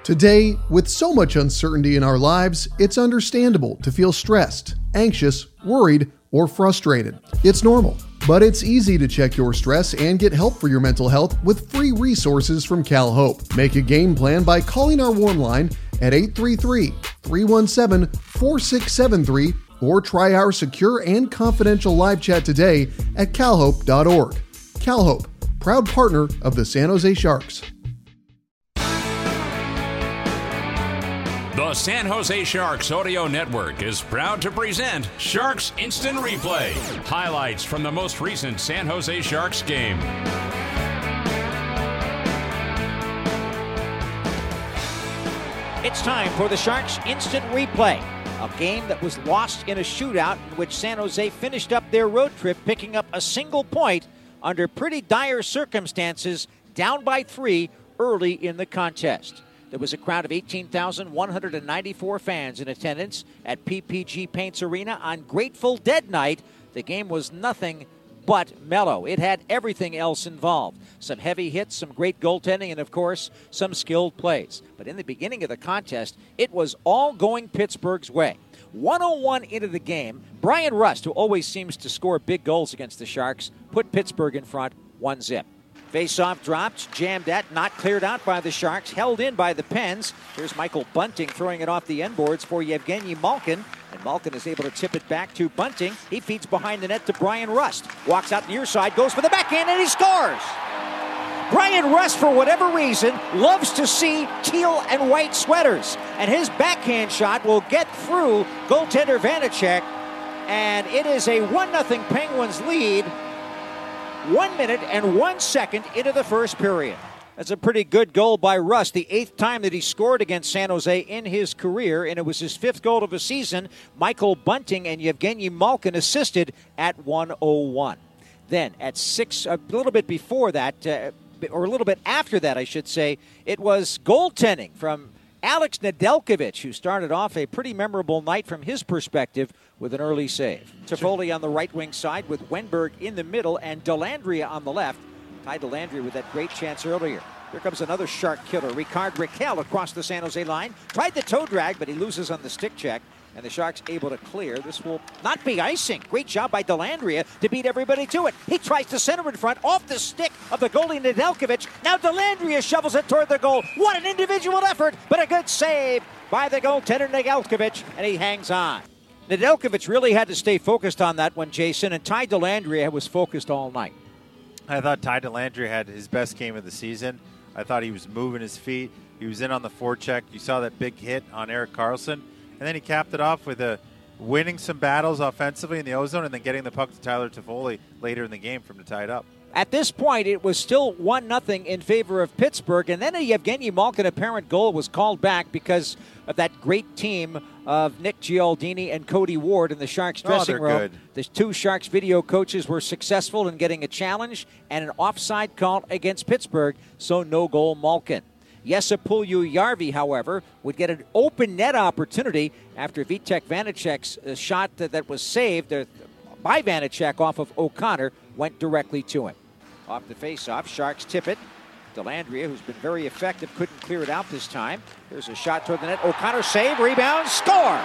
Today, with so much uncertainty in our lives, it's understandable to feel stressed, anxious, worried, or frustrated. It's normal, but it's easy to check your stress and get help for your mental health with free resources from CalHope. Make a game plan by calling our warm line at 833-317-4673 or try our secure and confidential live chat today at calhope.org. CalHope, proud partner of the San Jose Sharks. The San Jose Sharks Audio Network is proud to present Sharks Instant Replay. Highlights from the most recent San Jose Sharks game. It's time for the Sharks Instant Replay, a game that was lost in a shootout in which San Jose finished up their road trip picking up a single point under pretty dire circumstances, down by 3 early in the contest. There was a crowd of 18,194 fans in attendance at PPG Paints Arena on Grateful Dead night. The game was nothing but mellow. It had everything else involved. Some heavy hits, some great goaltending, and of course, some skilled plays. But in the beginning of the contest, it was all going Pittsburgh's way. 101 into the game, Bryan Rust, who always seems to score big goals against the Sharks, put Pittsburgh in front 1-0. Face-off dropped, jammed at, not cleared out by the Sharks, held in by the Pens. Here's Michael Bunting throwing it off the end boards for Yevgeny Malkin. And Malkin is able to tip it back to Bunting. He feeds behind the net to Bryan Rust. Walks out near side, goes for the backhand, and he scores! Bryan Rust, for whatever reason, loves to see teal and white sweaters. And his backhand shot will get through goaltender Vanecek. And it is a 1-0 Penguins lead. 1 minute and 1 second into the first period. That's a pretty good goal by Rust, the 8th time that he scored against San Jose in his career, and it was his 5th goal of the season. Michael Bunting and Yevgeny Malkin assisted at 1:01. Then at 6, a little bit before that, or a little bit after that, I should say, it was goaltending from Alex Nedeljkovic, who started off a pretty memorable night from his perspective with an early save. Toffoli on the right wing side with Wenberg in the middle and Dellandrea on the left. Ty Dellandrea with that great chance earlier. Here comes another Shark killer. Ricard Raquel across the San Jose line. Tried the toe drag, but he loses on the stick check. And the Sharks able to clear. This will not be icing. Great job by Dellandrea to beat everybody to it. He tries to center in front off the stick of the goalie Nedeljkovic. Now Dellandrea shovels it toward the goal. What an individual effort, but a good save by the goaltender Nedeljkovic, and he hangs on. Nedeljkovic really had to stay focused on that one, Jason, and Ty Dellandrea was focused all night. I thought Ty Dellandrea had his best game of the season. I thought he was moving his feet. He was in on the forecheck. You saw that big hit on Erik Karlsson. And then he capped it off with winning some battles offensively in the ozone and then getting the puck to Tyler Toffoli later in the game for him to tie it up. At this point, it was still 1-0 in favor of Pittsburgh, and then a Yevgeny Malkin apparent goal was called back because of that great team of Nick Gialdini and Cody Ward in the Sharks dressing room. Good. The 2 Sharks video coaches were successful in getting a challenge and an offside call against Pittsburgh, so no goal Malkin. Jesse Puljujärvi, however, would get an open net opportunity after Vitek Vanecek's shot that was saved by Vanecek off of O'Connor went directly to him. Off the face-off, Sharks tip it. Dellandrea, who's been very effective, couldn't clear it out this time. There's a shot toward the net. O'Connor save, rebound, score!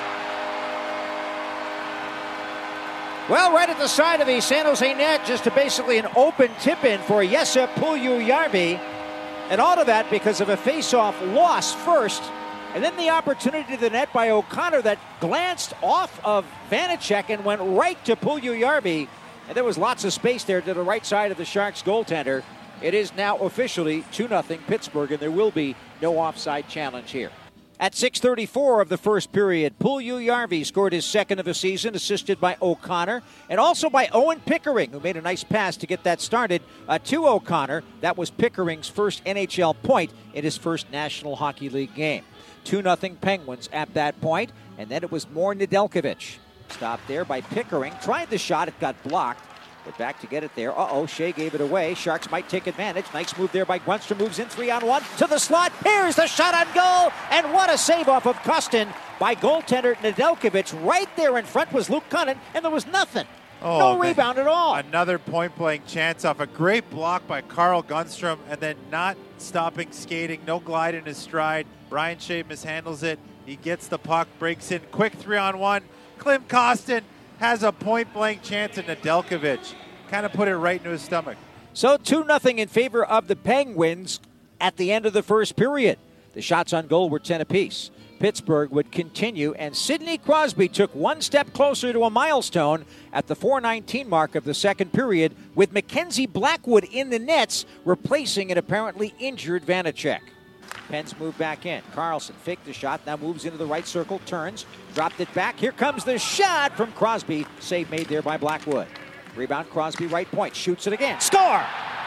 Well, right at the side of the San Jose net, just basically an open tip-in for Jesse Puljujärvi. And all of that because of a face-off loss first, and then the opportunity to the net by O'Connor that glanced off of Vanecek and went right to Puljujärvi. And there was lots of space there to the right side of the Sharks goaltender. It is now officially 2-0 Pittsburgh, and there will be no offside challenge here. At 6:34 of the first period, Puljujärvi scored his 2nd of the season, assisted by O'Connor, and also by Owen Pickering, who made a nice pass to get that started to O'Connor. That was Pickering's first NHL point in his first National Hockey League game. 2-0 Penguins at that point, and then it was more Nedeljkovic. Stopped there by Pickering, tried the shot, it got blocked. But back to get it there. Shea gave it away. Sharks might take advantage. Nice move there by Grundstrom. Moves in 3-on-1 to the slot. Here's the shot on goal. And what a save off of Costin by goaltender Nedeljkovic. Right there in front was Luke Kunin, and there was nothing. No rebound at all. Another point-blank chance off a great block by Carl Gunstrom, and then not stopping skating, no glide in his stride. Brian Shea mishandles it. He gets the puck, breaks in, quick 3-on-1. Klim Kostin has a point-blank chance, and Nedeljkovic kind of put it right into his stomach. So 2-0 in favor of the Penguins at the end of the first period. The shots on goal were 10 apiece. Pittsburgh would continue, and Sidney Crosby took one step closer to a milestone at the 4:19 mark of the second period, with Mackenzie Blackwood in the nets, replacing an apparently injured Vanacek. Pens move back in. Carlson faked the shot, now moves into the right circle, turns, dropped it back. Here comes the shot from Crosby. Save made there by Blackwood. Rebound, Crosby, right point, shoots it again. Score!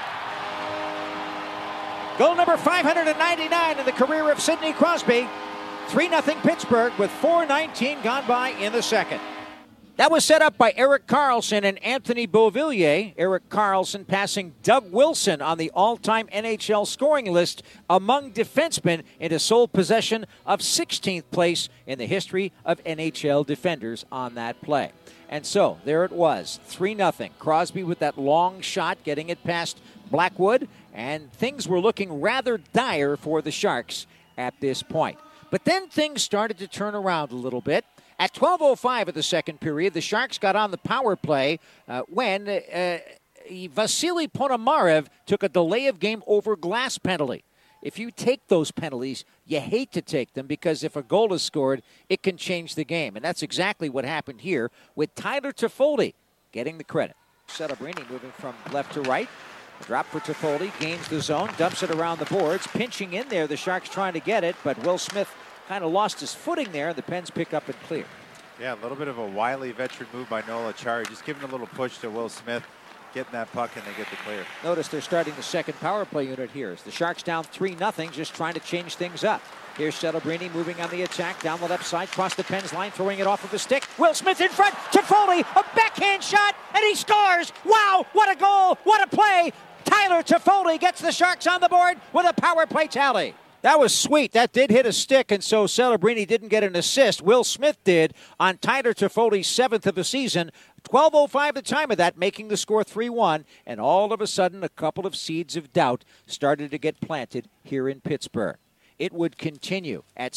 Goal number 599 in the career of Sidney Crosby. 3-0 Pittsburgh with 4:19 gone by in the second. That was set up by Erik Karlsson and Anthony Beauvillier. Erik Karlsson passing Doug Wilson on the all-time NHL scoring list among defensemen into sole possession of 16th place in the history of NHL defenders on that play. And so, there it was, 3-0. Crosby with that long shot, getting it past Blackwood, and things were looking rather dire for the Sharks at this point. But then things started to turn around a little bit. At 12:05 of the second period, the Sharks got on the power play when Vasily Ponomarev took a delay of game over glass penalty. If you take those penalties, you hate to take them because if a goal is scored, it can change the game. And that's exactly what happened here with Tyler Toffoli getting the credit. Celebrini moving from left to right. Drop for Toffoli, gains the zone, dumps it around the boards, pinching in there. The Sharks trying to get it, but Will Smith kind of lost his footing there. The Pens pick up and clear. Yeah, a little bit of a wily veteran move by Noel Acciari, just giving a little push to Will Smith, getting that puck, and they get the clear. Notice they're starting the second power play unit here. As the Sharks down 3-0, just trying to change things up. Here's Celebrini moving on the attack, down the left side, across the Pens line, throwing it off of the stick. Will Smith in front, Toffoli, a backhand shot, and he scores! Wow, what a goal, what a play! Tyler Toffoli gets the Sharks on the board with a power play tally. That was sweet. That did hit a stick, and so Celebrini didn't get an assist. Will Smith did on Tyler Toffoli's 7th of the season. 12:05 the time of that, making the score 3-1, and all of a sudden a couple of seeds of doubt started to get planted here in Pittsburgh. It would continue at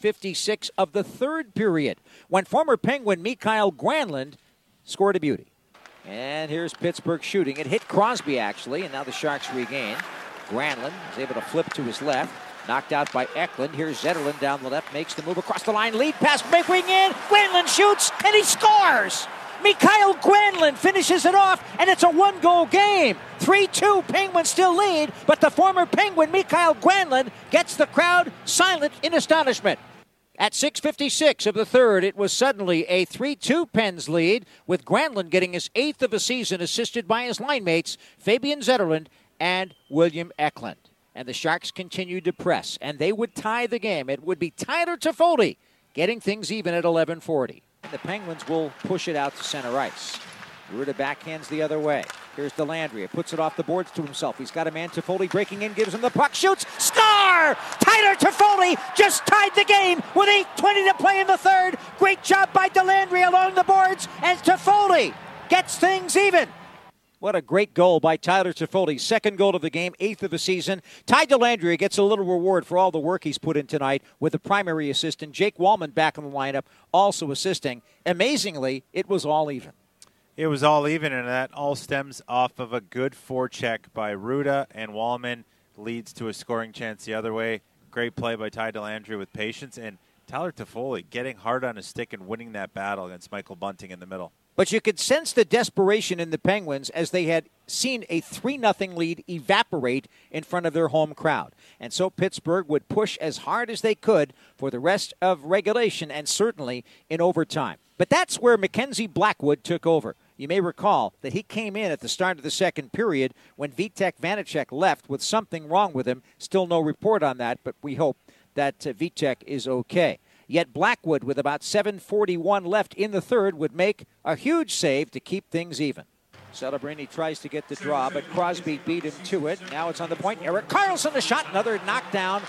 6:56 of the third period when former Penguin Mikael Granlund scored a beauty. And here's Pittsburgh shooting. It hit Crosby, actually, and now the Sharks regain. Granlund is able to flip to his left. Knocked out by Eklund. Here's Zetterlund down the left. Makes the move across the line. Lead pass, big wing in. Granlund shoots, and he scores! Mikael Granlund finishes it off, and it's a one-goal game. 3-2, Penguins still lead, but the former Penguin Mikael Granlund gets the crowd silent in astonishment. At 6:56 of the third, it was suddenly a 3-2 Pens lead, with Granlund getting his 8th of the season, assisted by his line mates, Fabian Zetterlund and William Eklund. And the Sharks continued to press, and they would tie the game. It would be Tyler Toffoli getting things even at 11:40. And the Penguins will push it out to center ice. Ruda backhands the other way. Here's Dellandrea. Puts it off the boards to himself. He's got a man, Toffoli, breaking in, gives him the puck, shoots, score! Tyler Toffoli just tied the game with 8:20 to play in the third. Great job by Dellandrea along the boards, and Toffoli gets things even. What a great goal by Tyler Toffoli. Second goal of the game, 8th of the season. Ty Dellandrea gets a little reward for all the work he's put in tonight with the primary assistant. Jake Wallman back in the lineup, also assisting. Amazingly, it was all even. It was all even, and that all stems off of a good forecheck by Ruda, and Wallman leads to a scoring chance the other way. Great play by Ty Dellandrea with patience, and Tyler Toffoli getting hard on his stick and winning that battle against Michael Bunting in the middle. But you could sense the desperation in the Penguins as they had seen a 3-0 lead evaporate in front of their home crowd. And so Pittsburgh would push as hard as they could for the rest of regulation and certainly in overtime. But that's where Mackenzie Blackwood took over. You may recall that he came in at the start of the second period when Vitek Vanacek left with something wrong with him. Still no report on that, but we hope that Vitek is okay. Yet Blackwood, with about 7:41 left in the third, would make a huge save to keep things even. Celebrini tries to get the draw, but Crosby beat him to it. Now it's on the point. Erik Karlsson, the shot, another knockdown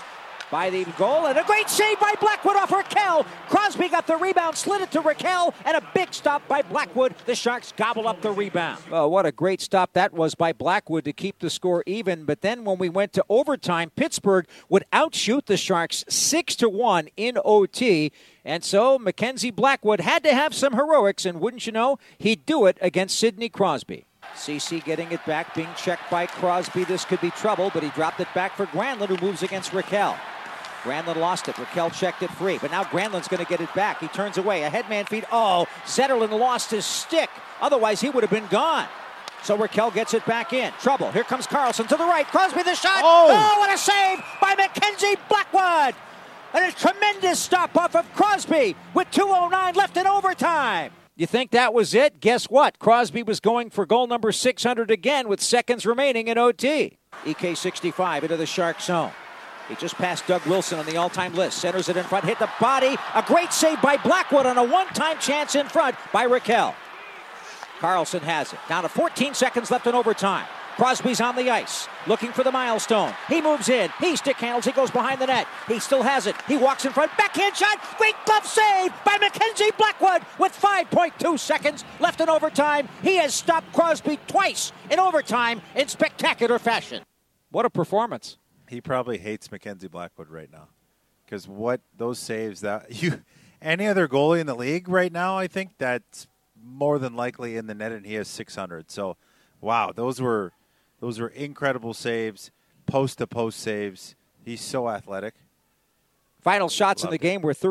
by the goal, and a great save by Blackwood off Raquel. Crosby got the rebound, slid it to Raquel, and a big stop by Blackwood. The Sharks gobble up the rebound. Oh, what a great stop that was by Blackwood to keep the score even. But then when we went to overtime, Pittsburgh would outshoot the Sharks 6-1 in OT. And so Mackenzie Blackwood had to have some heroics, and wouldn't you know, he'd do it against Sidney Crosby. CC getting it back, being checked by Crosby. This could be trouble, but he dropped it back for Granlund, who moves against Raquel. Granlund lost it. Raquel checked it free, but now Granlund's going to get it back. He turns away. A headman feed. Oh, Zetterlund lost his stick. Otherwise, he would have been gone. So Raquel gets it back in. Trouble. Here comes Karlsson to the right. Crosby the shot. Oh, what a save by Mackenzie Blackwood. And a tremendous stop off of Crosby with 2:09 left in overtime. You think that was it? Guess what? Crosby was going for goal number 600 again with seconds remaining in OT. EK65 into the Shark zone. He just passed Doug Wilson on the all-time list. Centers it in front, hit the body. A great save by Blackwood on a one-time chance in front by Raquel. Karlsson has it. Down to 14 seconds left in overtime. Crosby's on the ice, looking for the milestone. He moves in. He stick handles. He goes behind the net. He still has it. He walks in front. Backhand shot. Great glove save by Mackenzie Blackwood with 5.2 seconds left in overtime. He has stopped Crosby twice in overtime in spectacular fashion. What a performance. He probably hates Mackenzie Blackwood right now, because what those saves any other goalie in the league right now, I think that's more than likely in the net, and he has 600. So, wow, those were incredible saves, post-to-post saves. He's so athletic. Final shots in the game were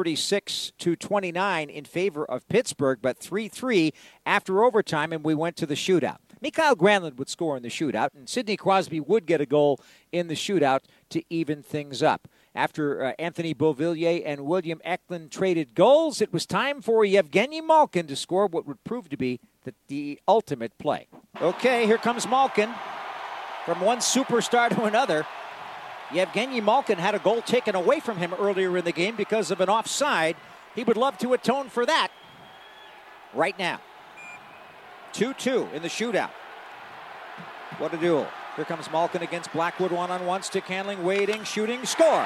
36-29 in favor of Pittsburgh, but 3-3 after overtime, and we went to the shootout. Mikael Granlund would score in the shootout, and Sidney Crosby would get a goal in the shootout to even things up. After Anthony Beauvillier and William Eklund traded goals, it was time for Yevgeny Malkin to score what would prove to be the ultimate play. Okay, here comes Malkin. From one superstar to another, Yevgeny Malkin had a goal taken away from him earlier in the game because of an offside. He would love to atone for that right now. 2-2 in the shootout. What a duel. Here comes Malkin against Blackwood, one-on-one, stick handling, waiting, shooting, score.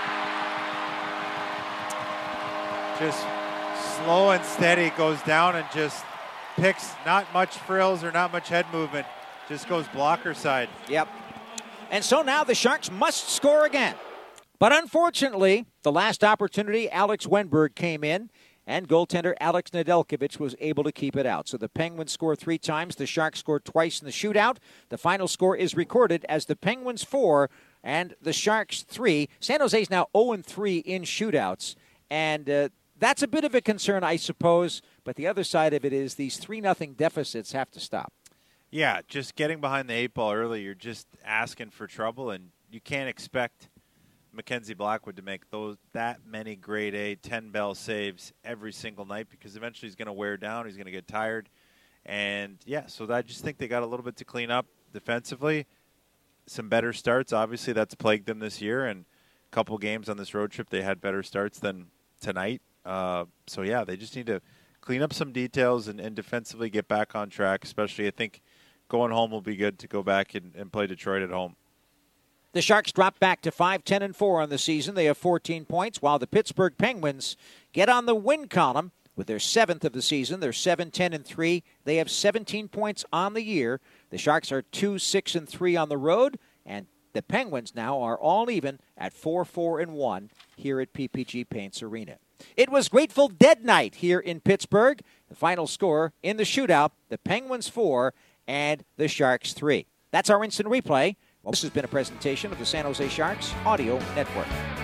Just slow and steady, goes down and just picks not much frills or not much head movement. Just goes blocker side. Yep. And so now the Sharks must score again. But unfortunately, the last opportunity, Alex Wenberg came in, and goaltender Alex Nedeljkovic was able to keep it out. So the Penguins scored 3 times. The Sharks scored twice in the shootout. The final score is recorded as the Penguins 4 and the Sharks 3. San Jose is now 0-3 in shootouts. And that's a bit of a concern, I suppose. But the other side of it is these 3-0 deficits have to stop. Yeah, just getting behind the 8 ball early, you're just asking for trouble, and you can't expect Mackenzie Blackwood to make that many grade A 10-bell saves every single night, because eventually he's going to wear down, he's going to get tired. And, yeah, so I just think they got a little bit to clean up defensively. Some better starts, obviously, that's plagued them this year, and a couple games on this road trip they had better starts than tonight. So, yeah, they just need to clean up some details and defensively get back on track, especially I think going home will be good to go back and play Detroit at home. The Sharks drop back to 5-10-4 on the season. They have 14 points, while the Pittsburgh Penguins get on the win column with their 7th of the season. They're 7-10-3. They have 17 points on the year. The Sharks are 2-6-3 on the road, and the Penguins now are all even at 4-4-1 here at PPG Paints Arena. It was Grateful Dead night here in Pittsburgh. The final score in the shootout, the Penguins 4 and the Sharks 3. That's our instant replay. Well, this has been a presentation of the San Jose Sharks Audio Network.